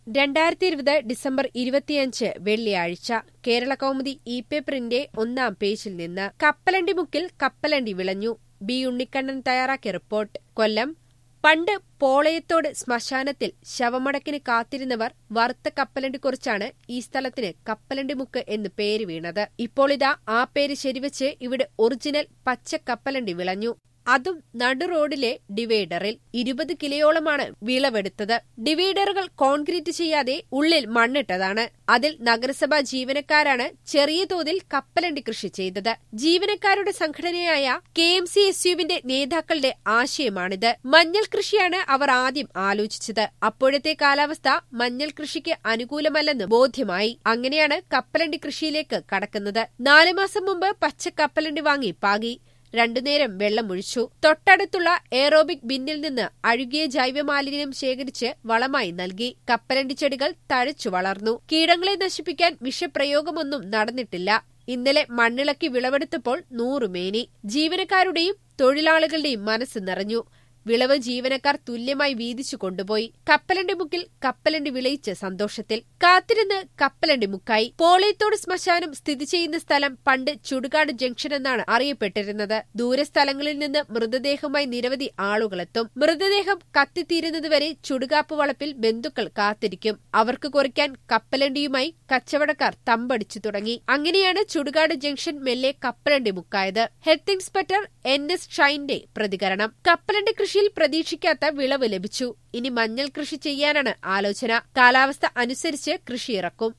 2020 December 25 വെള്ളിയാഴ്ച കേരളകൗമുദി ഇ-പേപ്പറിന്റെ 1-ാം പേജിൽ നിന്ന് കപ്പലണ്ടിമുക്കിൽ കപ്പലണ്ടി വിളഞ്ഞു. ബി. ഉണ്ണിക്കണ്ണൻ തയ്യാറാക്കിയ റിപ്പോർട്ട്. കൊല്ലം. പണ്ട് പോളയത്തോട് ശ്മശാനത്തിൽ ശവമടക്കിന് കാത്തിരുന്നവർ വറുത്ത കപ്പലണ്ടി കുറിച്ചാണ് ഈ സ്ഥലത്തിന് കപ്പലണ്ടിമുക്ക് എന്ന് പേര് വീണത്. ഇപ്പോളിതാ ആ പേര് ശരിവച്ച് ഇവിടെ ഒറിജിനൽ പച്ച കപ്പലണ്ടി വിളഞ്ഞു. അതും നടുറോഡിലെ ഡിവൈഡറിൽ 20 കിലോയോളമാണ് വിളവെടുത്തത്. ഡിവൈഡറുകൾ കോൺക്രീറ്റ് ചെയ്യാതെ ഉള്ളിൽ മണ്ണിട്ടതാണ്. അതിൽ നഗരസഭാ ജീവനക്കാരാണ് ചെറിയ തോതിൽ കപ്പലണ്ടി കൃഷി ചെയ്തത്. ജീവനക്കാരുടെ സംഘടനയായ KMCSUവിന്റെ നേതാക്കളുടെ ആശയമാണിത്. മഞ്ഞൾ കൃഷിയാണ് അവർ ആദ്യം ആലോചിച്ചത്. അപ്പോഴത്തെ കാലാവസ്ഥ മഞ്ഞൾ കൃഷിക്ക് അനുകൂലമല്ലെന്ന് ബോധ്യമായി. അങ്ങനെയാണ് കപ്പലണ്ടി കൃഷിയിലേക്ക് കടക്കുന്നത്. 4 മാസം മുമ്പ് പച്ച കപ്പലണ്ടി വാങ്ങി പാകി 2 നേരം വെള്ളമൊഴിച്ചു. തൊട്ടടുത്തുള്ള എയറോബിക് ബിന്നിൽ നിന്ന് അഴുകിയ ജൈവമാലിന്യം ശേഖരിച്ച് വളമായി നൽകി. കപ്പലണ്ടി ചെടികൾ തഴച്ചു വളർന്നു. കീടങ്ങളെ നശിപ്പിക്കാൻ വിഷപ്രയോഗമൊന്നും നടന്നിട്ടില്ല. ഇന്നലെ മണ്ണിളക്കി വിളവെടുത്തപ്പോൾ 100 മേനി. ജീവനക്കാരുടെയും തൊഴിലാളികളുടെയും മനസ്സ് നിറഞ്ഞു. വിളവ് ജീവനക്കാർ തുല്യമായി വീതിച്ചു കൊണ്ടുപോയി. കപ്പലണ്ടി മുക്കിൽ കപ്പലണ്ടി വിളയിച്ച് സന്തോഷത്തിൽ കാത്തിരുന്ന് കപ്പലണ്ടി മുക്കായി. പോളയത്തോട് ശ്മശാനം സ്ഥിതി ചെയ്യുന്ന സ്ഥലം പണ്ട് ചുടുകാട് ജംഗ്ഷൻ എന്നാണ് അറിയപ്പെട്ടിരുന്നത്. ദൂരസ്ഥലങ്ങളിൽ നിന്ന് മൃതദേഹവുമായി നിരവധി ആളുകളെത്തും. മൃതദേഹം കത്തിത്തീരുന്നതുവരെ ചുടുകാപ്പ് വളപ്പിൽ ബന്ധുക്കൾ കാത്തിരിക്കും. അവർക്ക് കുറിക്കാൻ കപ്പലണ്ടിയുമായി കച്ചവടക്കാർ തമ്പടിച്ചു തുടങ്ങി. അങ്ങനെയാണ് ചുടുകാട് ജംഗ്ഷൻ മെല്ലെ കപ്പലണ്ടി മുക്കായത്. ഹെൽത്ത് ഇൻസ്പെക്ടർ NS ഷൈന്റെ പ്രതികരണം. കപ്പലണ്ടി കൃഷിയിൽ പ്രതീക്ഷിക്കാത്ത വിളവ് ലഭിച്ചു. ഇനി മഞ്ഞൾ കൃഷി ചെയ്യാനാണ് ആലോചന. കാലാവസ്ഥ അനുസരിച്ച് കൃഷി ഇറക്കും.